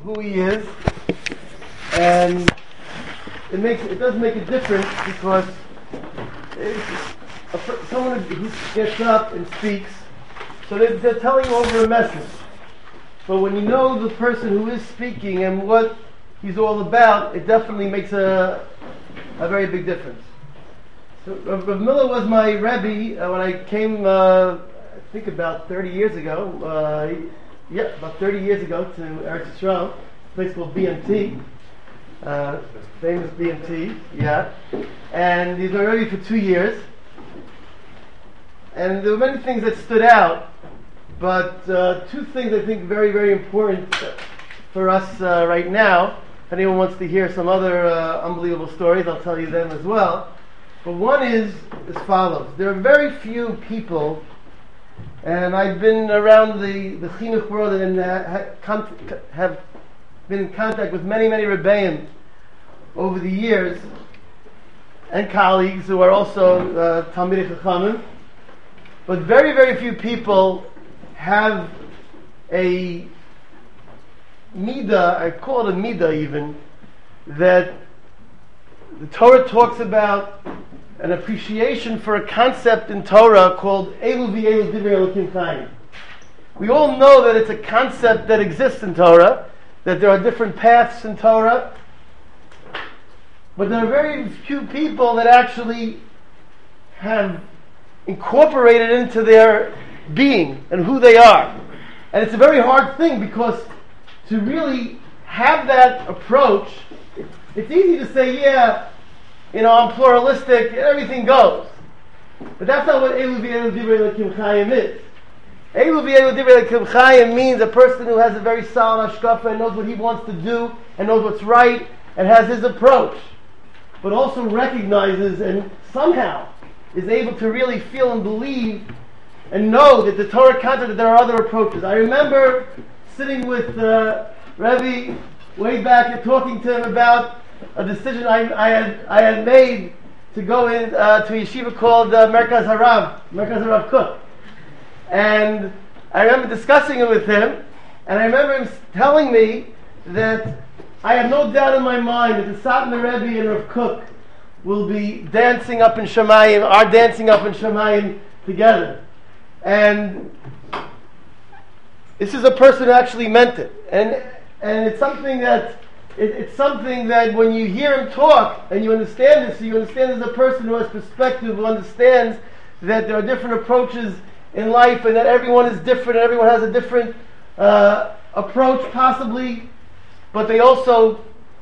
who he is, and it does make a difference because someone who gets up and speaks, so they're telling you over a message. But when you know the person who is speaking and what he's all about, it definitely makes a very big difference. So Rav Miller was my Rebbe when I came, I think about 30 years ago. About 30 years ago to Eretz Yisrael, a place called BMT, famous BMT, yeah. And he's my Rebbe for 2 years. And there were many things that stood out, but two things I think very, very important for us right now. If anyone wants to hear some other unbelievable stories, I'll tell you them as well. But one is as follows. There are very few people, and I've been around the chinuch world and have been in contact with many, many rebbeim over the years, and colleagues who are also Talmidei Chachamim. But very, very few people have a midah, I call it a midah even, that the Torah talks about an appreciation for a concept in Torah called Elu v'Elu Divrei Elokim Chaim. We all know that it's a concept that exists in Torah, that there are different paths in Torah, but there are very few people that actually have incorporated into their being and who they are. And it's a very hard thing because to really have that approach, it's easy to say, yeah, I'm pluralistic, everything goes. But that's not what Elu v'Elu Divrei Elokim Chaim is. Elu v'Elu Divrei Elokim Chaim means a person who has a very solid hashkafa and knows what he wants to do and knows what's right and has his approach, but also recognizes and somehow is able to really feel and believe and know that the Torah concept, that there are other approaches. I remember sitting with Rebbe way back and talking to him about a decision I had made to go in to a yeshiva called Merkaz Harav Kook. And I remember discussing it with him, and I remember him telling me that I have no doubt in my mind that the Satmar Rebbe and Rav Kook will be dancing up in Shemayim, are dancing up in Shemayim together. And this is a person who actually meant it. And it's something that when you hear him talk and you understand this, you understand as a person who has perspective, who understands that there are different approaches in life and that everyone is different and everyone has a different approach possibly, but they also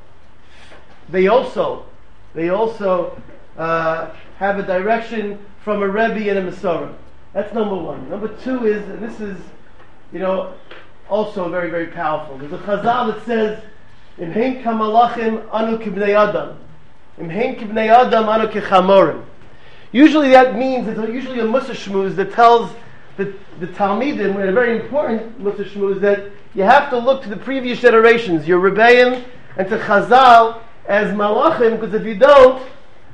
have a direction from a Rebbe and a Masorah. That's number one. Number two is, and this is, also very, very powerful. There's a Chazal that says, Imhein kamalachim anu kibnei adam. Imhein kibnei adam anu kechamorim. Usually that means, it's usually a Mussar Shmuz that tells the Talmidim, and a very important Mussar Shmuz, that you have to look to the previous generations, your Rebbeim, and to Chazal as malachim, because if you don't,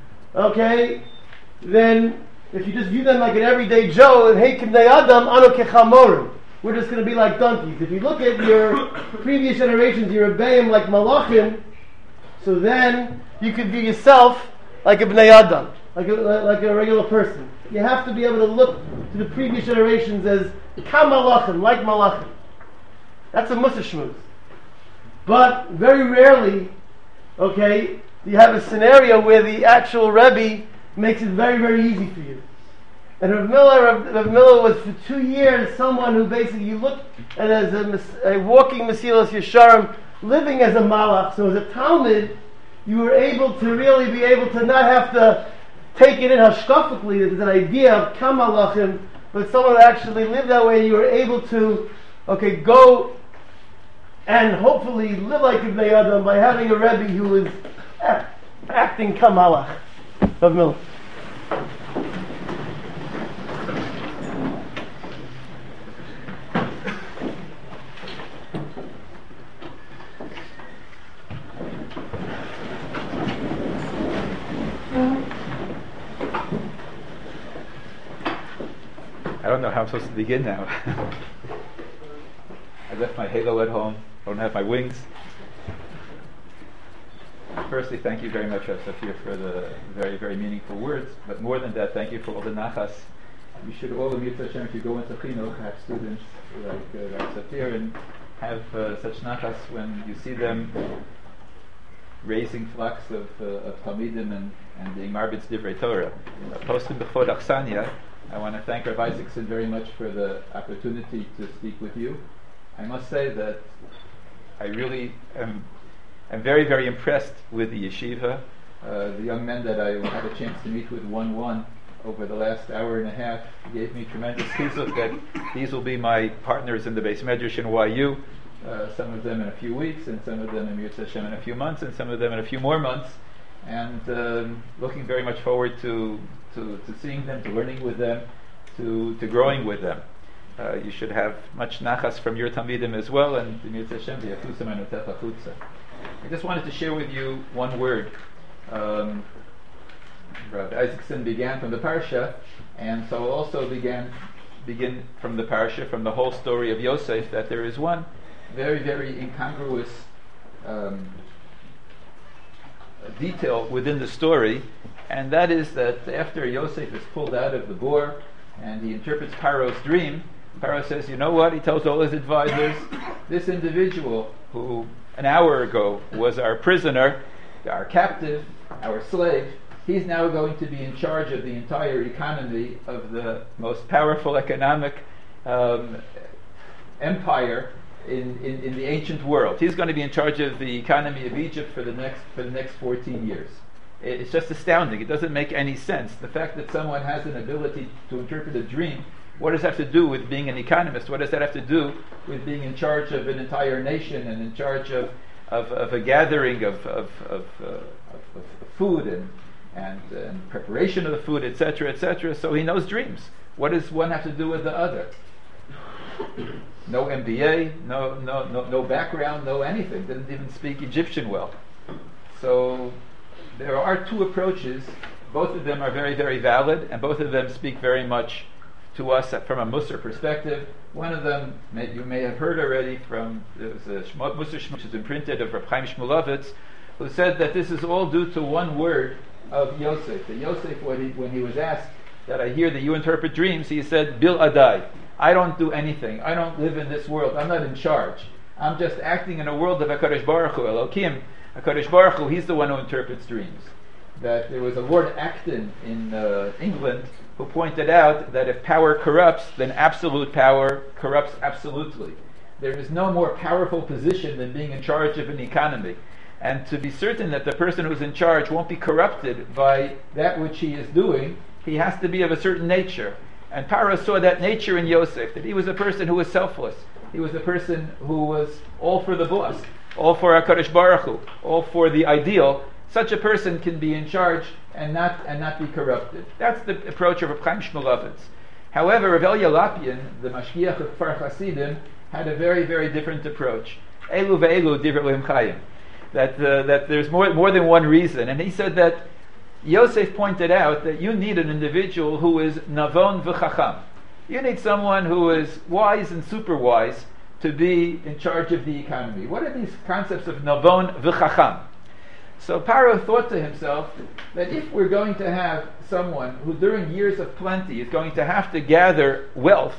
then if you just view them like an everyday Joe, and hey kibnei adam anu kechamorim, we're just going to be like donkeys. If you look at your previous generations, your Rebbeim like malachim, so then you could view yourself like a bnei adam, like a regular person. You have to be able to look to the previous generations as kam malachim, like malachim. That's a Mussar Shmuz. But very rarely, you have a scenario where the actual Rebbe makes it very, very easy for you. And Rav Miller was for 2 years someone who basically you look at as a walking Mesilas Yesharim, living as a malach. So as a Talmud, you were able to really be able to not have to take it in hashkafically. There's an idea of kam malachim, but someone who actually lived that way. You were able to, go and hopefully live like Ibnei Adam by having a Rebbe who was acting kam malach. Rav Miller. I don't know how I'm supposed to begin now. I left my halo at home. don't have my wings. Firstly, thank you very much, Rav Safir, for the very, very meaningful words. But more than that, thank you for all the nachas. You should all admit, Hashem, if you go into chinuch, have students like Rav Safir and have such nachas when you see them raising flocks of talmidim and being marbitz divrei Torah. Posting b'chod Achsania, I want to thank Rav Isaacson very much for the opportunity to speak with you. I must say that I really am very, very impressed with the yeshiva. The young men that I had a chance to meet with one over the last hour and a half gave me tremendous chizuk that these will be my partners in the Beis Medrash in YU. Some of them in a few weeks, and some of them in Yirtzeh Hashem in a few months, and some of them in a few more months. And looking very much forward to seeing them, to learning with them, to growing with them. You should have much nachas from your Talmidim as well, and in Yirtzeh Hashem v'yachusam anotecha chutza. I just wanted to share with you one word. Rabbi Isaacson began from the parsha, and so I'll also begin from the parsha, from the whole story of Yosef, that there is one very, very incongruous detail within the story, and that is that after Yosef is pulled out of the bore and he interprets Paro's dream, Paro says, you know what? He tells all his advisors, this individual who an hour ago was our prisoner, our captive, our slave, he's now going to be in charge of the entire economy of the most powerful economic empire in the ancient world. He's going to be in charge of the economy of Egypt for the next 14 years. It's just astounding. It doesn't make any sense. The fact that someone has an ability to interpret a dream, what does that have to do with being an economist? What does that have to do with being in charge of an entire nation and in charge of a gathering of food and preparation of the food, etc., etc.? So he knows dreams. What does one have to do with the other? No MBA, no background, no anything. Didn't even speak Egyptian well. So there are two approaches. Both of them are very, very valid, and both of them speak very much to us from a Musar perspective. One of them you may have heard already from the Musar Shmuel, which is imprinted of Reb Chaim Shmulevitz, who said that this is all due to one word of Yosef. That Yosef, when he was asked that I hear that you interpret dreams, he said, Bil Adai. I don't do anything. I don't live in this world. I'm not in charge. I'm just acting in a world of HaKadosh Baruch Hu. Elokim, HaKadosh Baruch Hu, he's the one who interprets dreams. That there was a Lord Acton in England who pointed out that if power corrupts, then absolute power corrupts absolutely. There is no more powerful position than being in charge of an economy. And to be certain that the person who's in charge won't be corrupted by that which he is doing, he has to be of a certain nature. And Paro saw that nature in Yosef, that he was a person who was selfless. He was a person who was all for the boss, all for HaKadosh Baruch Hu, all for the ideal. Such a person can be in charge and not be corrupted. That's the approach of Reb Chaim Shmulevitz. However, Rav Elia Lapien, the Mashgiach of Kfar Hasidim, had a very, very different approach. Elu ve'elu divrei Elohim Chayim. That there's more than one reason. And he said that Yosef pointed out that you need an individual who is navon v'chacham. You need someone who is wise and super wise to be in charge of the economy. What are these concepts of navon v'chacham? So Paro thought to himself that if we're going to have someone who during years of plenty is going to have to gather wealth,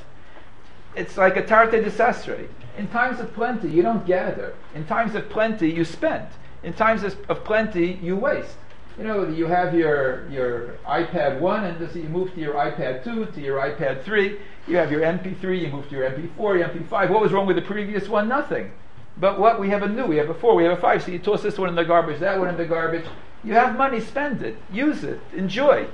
it's like a tarte desastre. In times of plenty, you don't gather. In times of plenty, you spend. In times of plenty, you waste. You know, you have your iPad 1, and so you move to your iPad 2, to your iPad 3. You have your MP3, you move to your MP4, your MP5. What was wrong with the previous one? Nothing. But what? We have a new, we have a 4, we have a 5, so you toss this one in the garbage, that one in the garbage. You have money, spend it, use it, enjoy.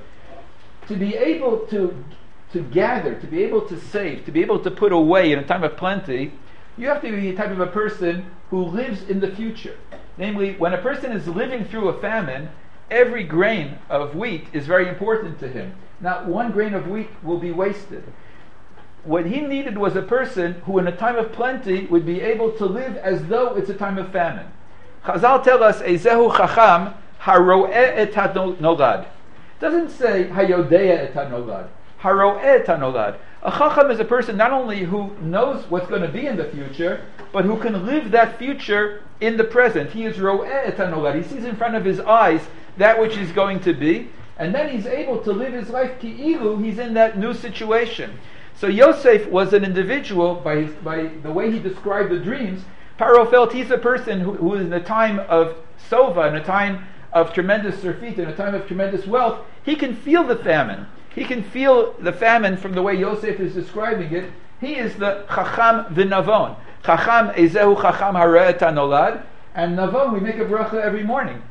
To be able to gather, to be able to save, to be able to put away in a time of plenty, you have to be the type of a person who lives in the future. Namely, when a person is living through a famine, every grain of wheat is very important to him. Not one grain of wheat will be wasted. What he needed was a person who in a time of plenty would be able to live as though it's a time of famine. Chazal tell us, Ezehu chacham haro'eh et hanolad. It doesn't say hayodea et hanolad. Haro'eh et hanolad. A chacham is a person not only who knows what's going to be in the future, but who can live that future in the present. He is ro'eh et hanolad. He sees in front of his eyes that which is going to be, and then he's able to live his life ki'ilu, he's in that new situation. So Yosef was an individual, by the way he described the dreams, Paro felt he's a person who is in a time of sova, in a time of tremendous surfeit, in a time of tremendous wealth. He can feel the famine. He can feel the famine from the way Yosef is describing it. He is the chacham v'navon. Chacham ezehu chacham hareh tanolad. And navon, we make a bracha every morning.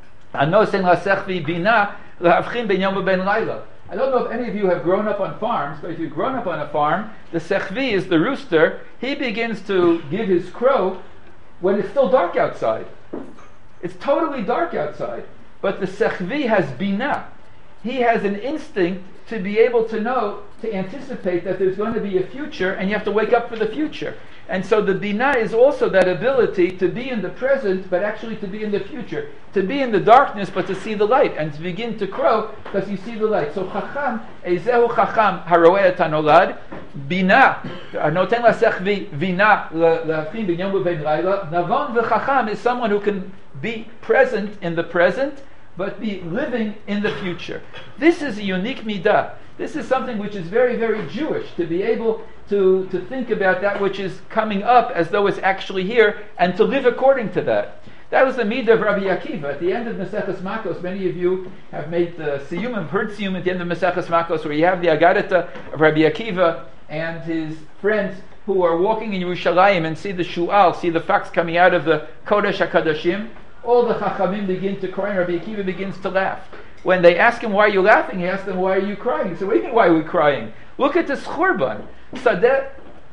Anosen lasechvi bina lehavchin ben yom ben laila. I don't know if any of you have grown up on farms, but if you've grown up on a farm, the sechvi is the rooster. He begins to give his crow when it's still dark outside. It's totally dark outside. But the sechvi has bina. He has an instinct to be able to know, to anticipate that there's going to be a future, and you have to wake up for the future. And so the bina is also that ability to be in the present, but actually to be in the future. To be in the darkness, but to see the light, and to begin to crow because you see the light. So chacham, ezehu chacham haroeh et hanolad, bina, noten lasechvi vina lehavchin ben yom u'ben laila. Navon v'chacham is someone who can be present in the present, but be living in the future. This is a unique midah. This is something which is very, very Jewish, to be able to think about that which is coming up as though it's actually here, and to live according to that. That was the midah of Rabbi Akiva. At the end of Maseches Makos, many of you have made the siyum, heard siyum at the end of Maseches Makos, where you have the Agadata of Rabbi Akiva and his friends who are walking in Yerushalayim and see the shu'al, see the fox coming out of the Kodesh HaKadashim. All the Chachamim begin to cry, and Rabbi Akiva begins to laugh. When they ask him, why are you laughing? He asks them, why are you crying? He said, what do you mean, why are we crying? Look at this churban. Sadeh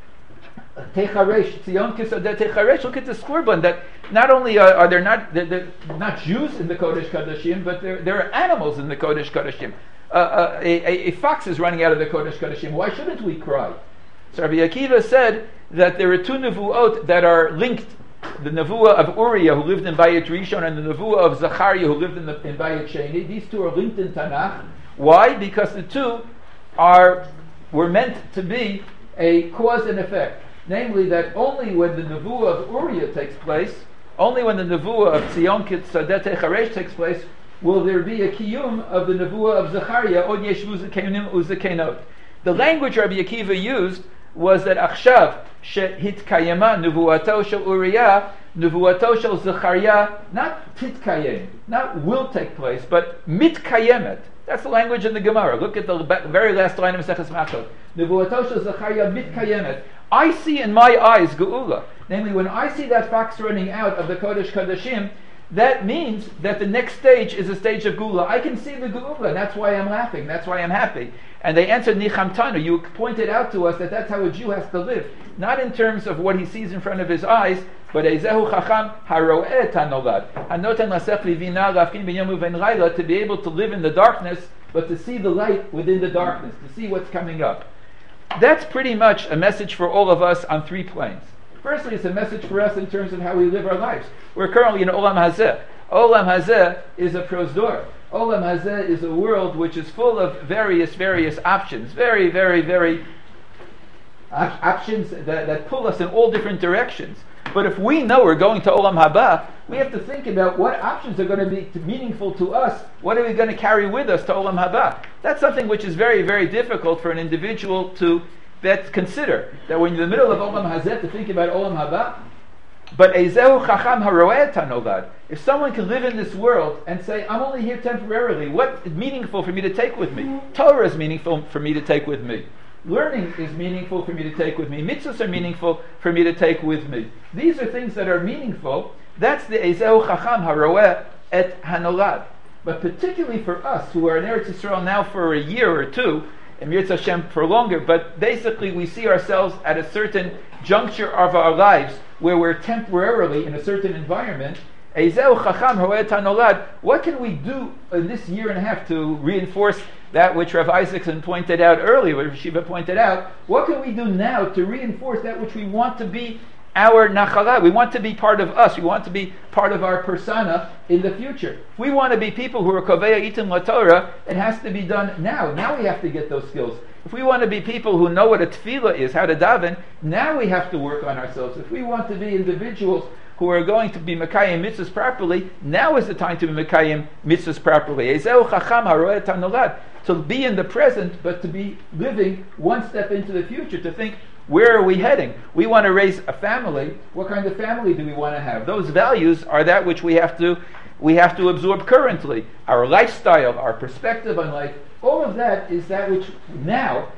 techaresh, tzion kisadeh techaresh. Look at this churban, that not only are there they're not Jews in the Kodesh Kadashim, but there are animals in the Kodesh Kadashim. A fox is running out of the Kodesh Kadashim. Why shouldn't we cry? So Rabbi Akiva said that there are two nevuot that are linked. The nevuah of Uriah, who lived in Bayit Rishon, and the nevuah of Zachariah, who lived in Bayit Sheni. These two are linked in Tanakh. Why? Because the two were meant to be a cause and effect. Namely, that only when the nevuah of Uriah takes place, only when the nevuah of Tzion Sadeh Techaresh takes place, will there be a kiyum of the nevuah of Zachariah, Od Yeshvu Zakenim Uzakenot. The language Rabbi Akiva used was that Achshav shehitkayema nevuato shel Uriah, nevuato shel Zechariah, not titkayem, not will take place, but mitkayemet. That's the language in the Gemara. Look at the very last line of Maseches Makos. Nevuato shel Zechariah mitkayemet. I see in my eyes geula. Namely, when I see that fox running out of the Kodesh Kadashim, that means that the next stage is a stage of Geula. I can see the Geula, that's why I'm laughing, that's why I'm happy. And they answered, Nichamtanu, you pointed out to us that that's how a Jew has to live. Not in terms of what he sees in front of his eyes, but Ezehu Chacham Haroeh Tanolad. Hanoten Lasech Livina Lavkin Ben Yom U'Ben Laila, to be able to live in the darkness, but to see the light within the darkness, to see what's coming up. That's pretty much a message for all of us on three planes. Firstly, it's a message for us in terms of how we live our lives. We're currently in Olam Hazeh. Olam Hazeh is a prosdor. Olam Hazeh is a world which is full of various options. Very options that pull us in all different directions. But if we know we're going to Olam Haba, we have to think about what options are going to be meaningful to us. What are we going to carry with us to Olam Haba? That's something which is very difficult for an individual to consider. That when you're in the middle of Olam Hazeh, to think about Olam Haba. But Ezehu Chacham Haroeh Tanolad. If someone can live in this world and say, I'm only here temporarily, what is meaningful for me to take with me? Torah is meaningful for me to take with me. Learning is meaningful for me to take with me. Mitzvahs are meaningful for me to take with me. These are things that are meaningful. That's the Ezehu Chacham Haroeh et Hanolad. But particularly for us who are in Eretz Yisrael now for a year or two, and Yirtzeh Hashem for longer, but basically we see ourselves at a certain juncture of our lives where we're temporarily in a certain environment. Ezehu Chacham Haroeh Tanolad. What can we do in this year and a half to reinforce that which Rav Isaacson pointed out earlier, what Shiva pointed out? What can we do now to reinforce that which we want to be our nachala? We want to be part of us. We want to be part of our persona in the future. If we want to be people who are kovei itim laTorah, it has to be done now. Now we have to get those skills. If we want to be people who know what a tefillah is, how to daven, now we have to work on ourselves. If we want to be individuals who are going to be Mekayim mitzvahs properly, now is the time to be Mekayim mitzvahs properly. Ezeu chacham haroeh et hanolad. To be in the present, but to be living one step into the future, to think, where are we heading? We want to raise a family. What kind of family do we want to have? Those values are that which we have to absorb currently. Our lifestyle, our perspective on life, all of that is that which now,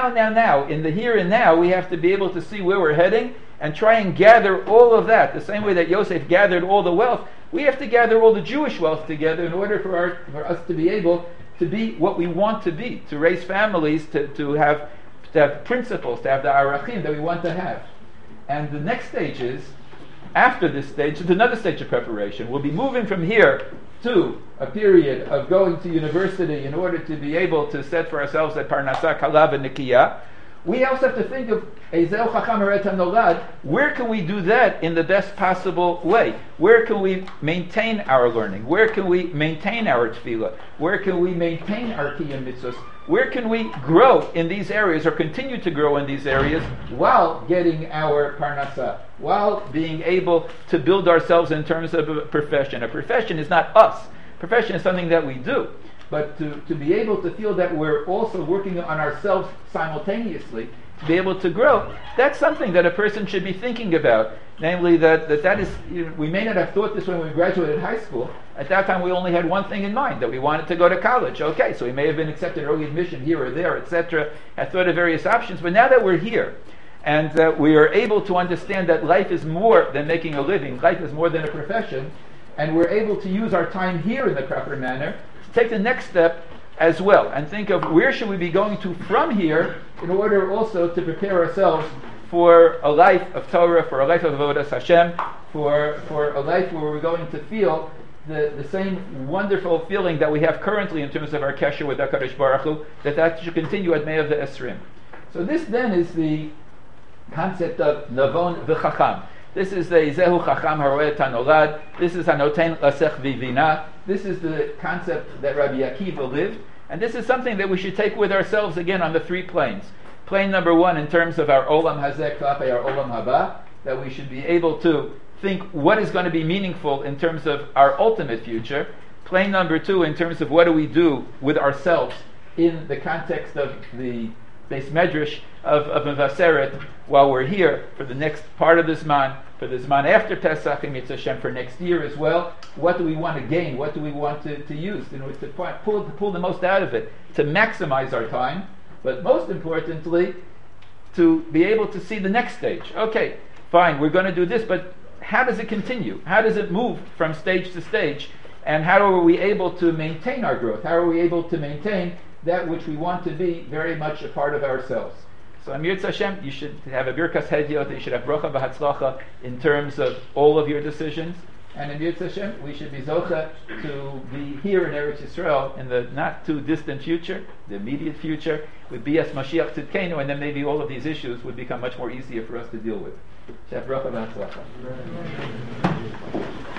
in the here and now, we have to be able to see where we're heading and try and gather all of that. The same way that Yosef gathered all the wealth, we have to gather all the Jewish wealth together in order for us to be able to be what we want to be, to raise families, to have principles, to have the arachim that we want to have. And the next stage is, after this stage, it's another stage of preparation. We'll be moving from here to a period of going to university in order to be able to set for ourselves that parnasa kalav and nikiyah. We also have to think of Ezeu Chacham Haroeh Nolad. Where can we do that in the best possible way? Where can we maintain our learning? Where can we maintain our tefillah? Where can we maintain our kiyum mitzvahs? Where can we grow in these areas or continue to grow in these areas while getting our parnasa, while being able to build ourselves in terms of a profession? A profession is not us. Profession is something that we do. But to be able to feel that we're also working on ourselves simultaneously, to be able to grow, that's something that a person should be thinking about. Namely, that is, we may not have thought this when we graduated high school. At that time, we only had one thing in mind, that we wanted to go to college. Okay, so we may have been accepted early admission here or there, etc. I thought of various options, but now that we're here, and we are able to understand that life is more than making a living, life is more than a profession, and we're able to use our time here in the proper manner, take the next step as well and think of where should we be going to from here in order also to prepare ourselves for a life of Torah, for a life of Avodas Hashem, for a life where we're going to feel the same wonderful feeling that we have currently in terms of our kesher with HaKadosh Baruch Hu, that should continue at May of the Esrim. So this then is the concept of Navon v'Chacham. This is the Zehu Chacham Haroeh Nolad. This is Hanoten Lasech Vivina. This is the concept that Rabbi Akiva lived. And this is something that we should take with ourselves again on the three planes. Plane number one, in terms of our Olam Hazeh Klapei, our Olam Haba, that we should be able to think what is going to be meaningful in terms of our ultimate future. Plane number two, in terms of what do we do with ourselves in the context of the Beis Medrash of Mevaseret while we're here for the next part of this man, for this man after Pesach, and Mitzvah Hashem for next year as well. What do we want to gain? What do we want to use in order to pull the most out of it, to maximize our time, but most importantly, to be able to see the next stage. Okay, fine, we're going to do this, but how does it continue? How does it move from stage to stage? And how are we able to maintain our growth? How are we able to maintain that which we want to be very much a part of ourselves? So Amir Hashem, you should have a Birkas Hediot, you should have Bracha V'Hatzlacha in terms of all of your decisions. And in Yirtzeh Hashem, we should be Zocha to be here in Eretz Yisrael in the not too distant future, the immediate future, with Bias Mashiach Tzidkenu, and then maybe all of these issues would become much more easier for us to deal with. Shef Bracha V'Hatzlacha.